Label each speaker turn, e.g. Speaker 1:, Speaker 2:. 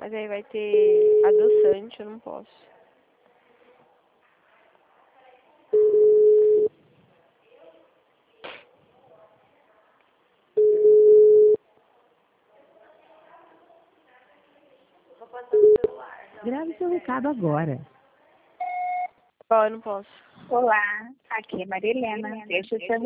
Speaker 1: Mas aí vai ter adoçante, eu não posso.
Speaker 2: Grave seu recado agora.
Speaker 1: Ó, eu não posso.
Speaker 3: Olá, aqui é Maria Helena. Deixa o seu